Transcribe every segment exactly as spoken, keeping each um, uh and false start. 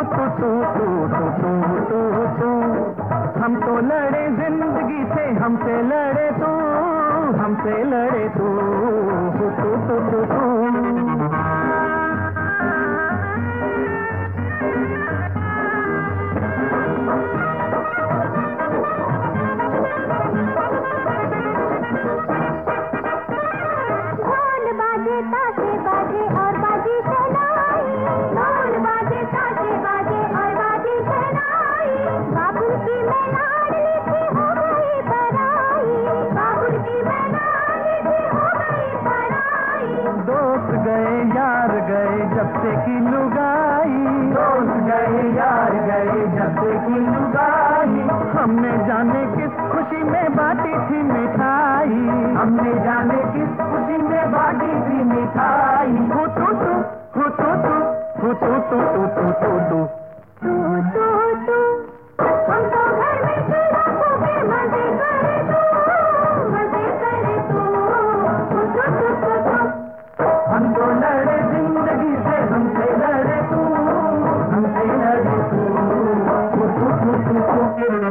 तू तू तू तू तू तू तू। हम तो लड़े जिंदगी से, हमसे लड़े तू, हमसे लड़े तू तू तू तू तू तू। ताशे बाजे और बाजी शहनाई, ढोल बाजे ताशे बाजे और बाजी शहनाई। बाबुल की मैं लाडली थी हो गई पराई, बाबुल की मैं लाडली थी हो गई पराई। दोस्त गए यार गए जब से की लुगाई, दोस्त गए यार गए जब से की लुगाई। हमने जाने किस खुशी में बांटी थी मिठाई, हमने जाने किस खुशी में बांटी थी मिठाई। हो तू तू हो तू तू हो तू तू तू तू तू तू तू तू तू। हम तो घर में चूल्हा फूके मजे करे तू, मजे करे तू तू तू तू तू तू। हम तो लड़े जिंदगी से, हमसे लड़े तू, हमसे लड़े तू तू तू तू तू तू।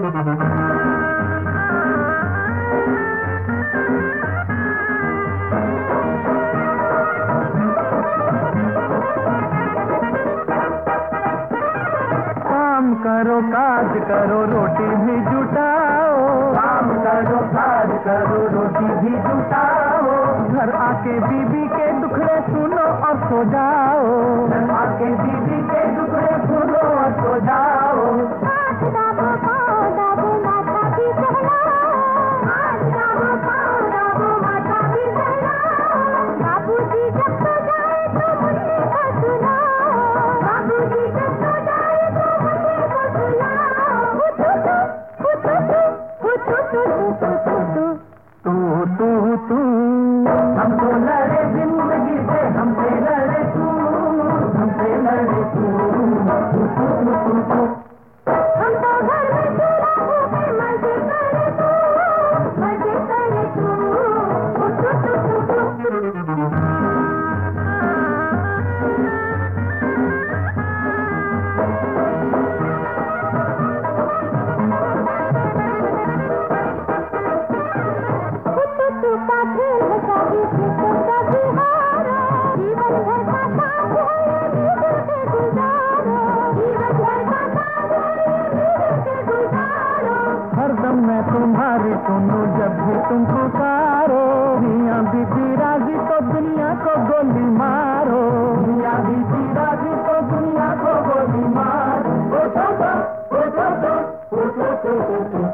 करो काज करो रोटी भी जुटाओ, काम करो काज करो रोटी भी जुटाओ। घर आके बीबी के दुखड़े सुनो और सो जाओ, घर आके बीबी के दुखड़े सुनो और सो जाओ। हाथ दाबो पाँव दाबो माथा भी सहलाओ, हाथ दाबो पाँव दाबो माथा भी सहलाओ। बाबूजी जब सो जाए तो मुन्ने को सुनाओ, बाबूजी जब सो जाए तो मुन्ने को सुनाओ। हु तू तू हु तू तू हु तू तू तू तू तू तू तू तू। हम तो लड़े जिंदगी से, हमसे लड़े तू, हमसे लड़े तू तू तू तू तू। हम तो घर में चूल्हा फूके मजे करे तू, मजे करे तू तू तू तू तू तू। तू का खेल है शादी से तो कभी हारो, जीवन भर का साथ है ये मिल के गुजारो, जीवन भर का साथ है ये मिल के गुजारो। हरदम मैं तुम्हारी सुनूं जब भी तुम पुकारो, मियां बीबी राजी तो दुनिया को गोली मारो, मियां बीबी राजी तो दुनिया को गोली मारो। ओ तो तो ओ तो तो ओ तो तो